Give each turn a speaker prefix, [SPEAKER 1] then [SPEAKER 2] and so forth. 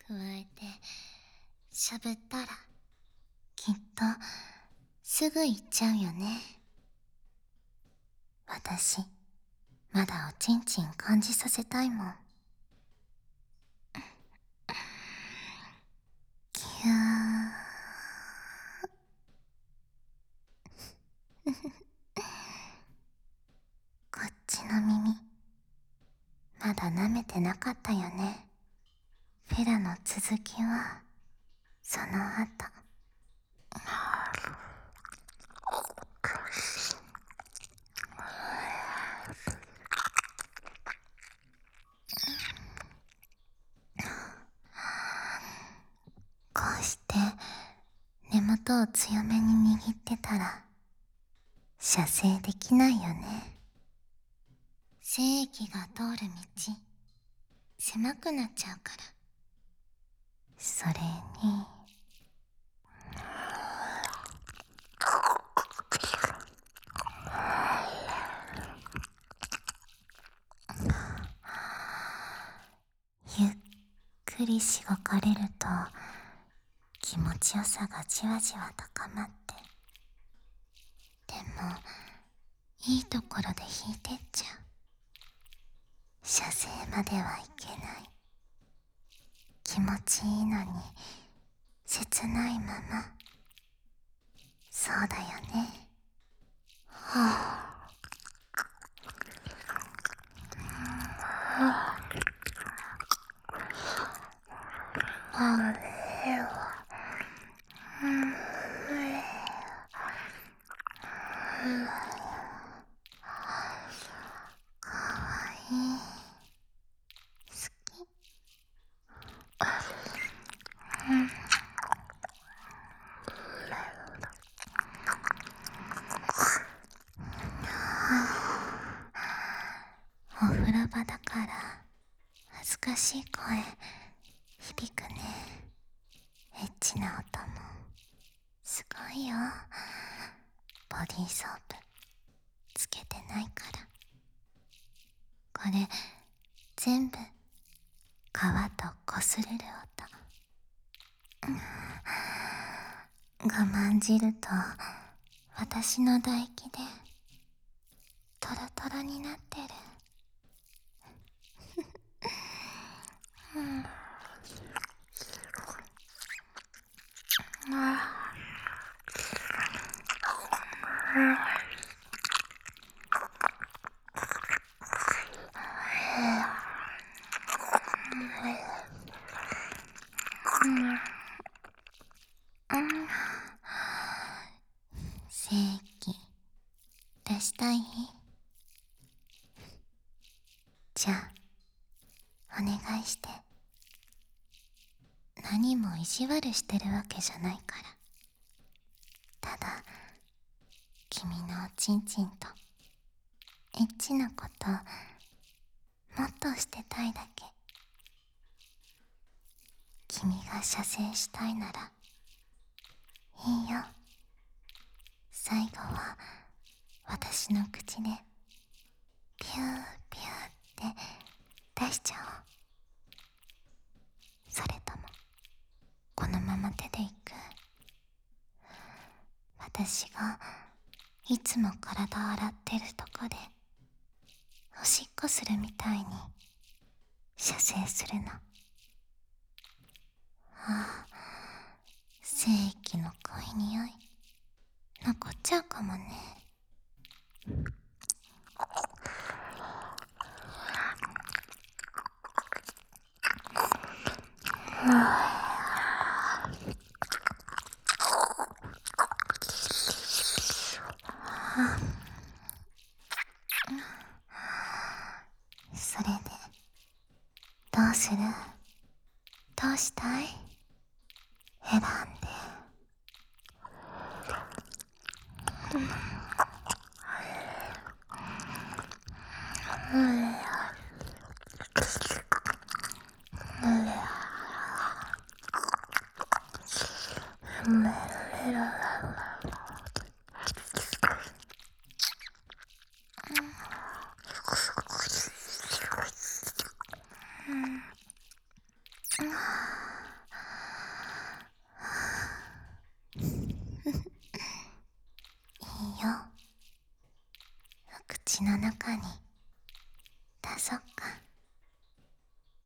[SPEAKER 1] 加えてしゃぶったらきっとすぐ行っちゃうよね。私まだおちんちん感じさせたいもん。キューこっちの耳まだ舐めてなかったよね。フェラの続きはその後。こうして根元を強めに握ってたら射精できないよね。精液が通る道狭くなっちゃうから。それにゆっくりしごかれると気持ちよさがじわじわ高まって、でもいいところで引いてっちゃう。射精まではいけない。気持ちいいのに切ないまま。そうだよね。はあ。かわいい。好き。お風呂場だから恥ずかしい声響くね。エッチな音もすごいよ。ボディーソープつけてないから。これ全部皮とこすれる音。我慢汁と私の唾液でトロトロになってる。精液出したい？じゃあお願いして。何も意地悪してるわけじゃないから。ただ君のおちんちんとエッチなこともっとしてたいだけ。君が射精したいならいいよ。最後は私の口でピューピューって出しちゃおう。それともこのまま手でいく？私がいつも体洗ってるとこでおしっこするみたいに射精するの。ああ、精液の濃い匂い残っちゃうかもね。それでどうする？どうしたい？選んで。 いよ。お口の中に出そっか。